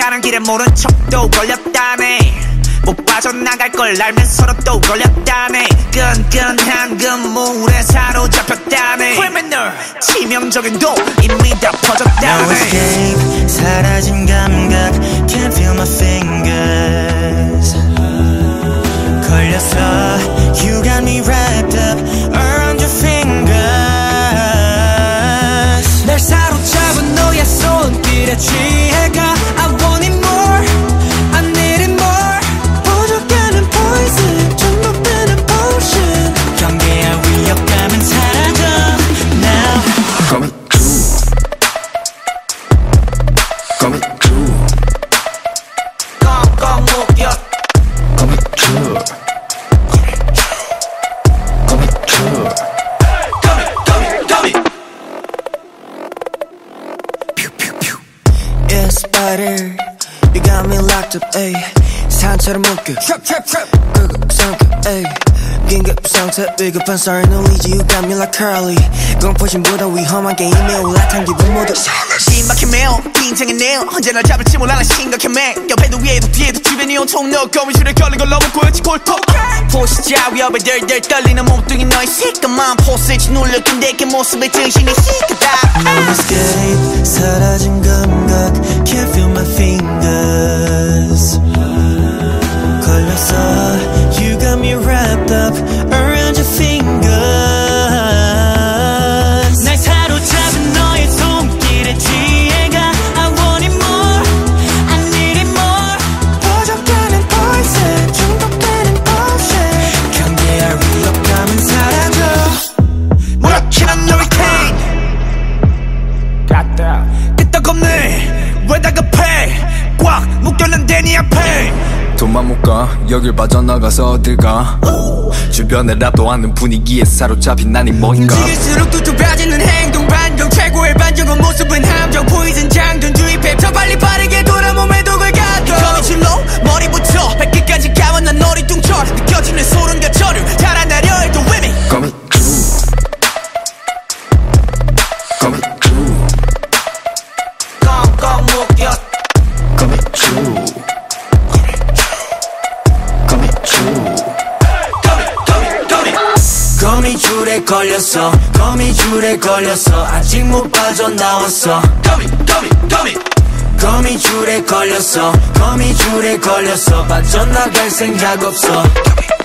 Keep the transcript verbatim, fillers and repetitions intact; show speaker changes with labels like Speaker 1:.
Speaker 1: 가는 길에 모른 척도 걸렸다네. 못 빠져나갈 걸 알면서도 또 걸렸다네. 끈끈한 그물에 사로잡혔다네. criminal 치명적인 도 이미 다 퍼졌다네.
Speaker 2: No escape 사라진 감각 Can't feel my fingers. 걸렸어 You got me wrapped up around your fingers. 날 사로잡은 너의 손길에 취해가 I want it more I need it more. 부족하는 poison 중독되는 potion. 경계할 위협감은 사라져 now.
Speaker 3: Coming true Coming true
Speaker 1: 꽁꽁 묶여
Speaker 3: Coming true Coming true
Speaker 2: Yeah, spider, you got me locked up, ayy. 산처럼 묶여, trap, trap, trap. 끄고 삼켜, ayy. 긴급 상태, 위급한 sorry, no lead you got me like Carly. 공포심보다 위험한 게임에 올라탄 기분 모두
Speaker 1: 심각해 매우 긴장했네요. 언제 날 잡을지 몰라 난 심각해 매. 옆에도 위에도 뒤에도 주변이 온통 너 거미줄에 걸린 걸 너무 꼬였지 골통. 포시자 위협에 덜덜 떨리는 몸뚱이 너의 시커먼 포스지 눌려 근데 그 모습에 정신이 시끄다.
Speaker 2: No escape 사라진 감각 Can't feel my fingers. 걸렸어 You got me wrapped up around your fingers. 날 사로잡은 너의 손길에 취해가 I want it more I need it more. 부족하는 poison 중독되는 potion. 경계할 위협감은 사라져.
Speaker 1: 무력한 hurricane 갔다 끄떡없네 왜 다급해 꽉 묶였는데 네 앞에.
Speaker 3: 돈만 못 가 여길 빠져나가서 어딜 가. 주변에 랍도 않는 분위기에 사로잡힌 난이 뭔가.
Speaker 1: 움직일수록 두툼해지는 행동 반경 최고의 반전은 모습은 함정 포이즌 장전 주입해 더 빨리 빠르게 돌아 몸에 독을 가둬. 거미줄로 머리부터 발끝까지 감은 난 어리둥절 느껴지는 소름과 저류 달아나려 해도 위미.
Speaker 3: Coming true Coming true
Speaker 1: 꽁꽁 묶여
Speaker 3: Coming true Coming true
Speaker 2: 거미줄에 걸렸어 거미줄에 걸렸어 아직 못 빠져나왔어. 거미줄에 걸렸어 거미줄에 걸렸어 빠져나갈 생각 없어.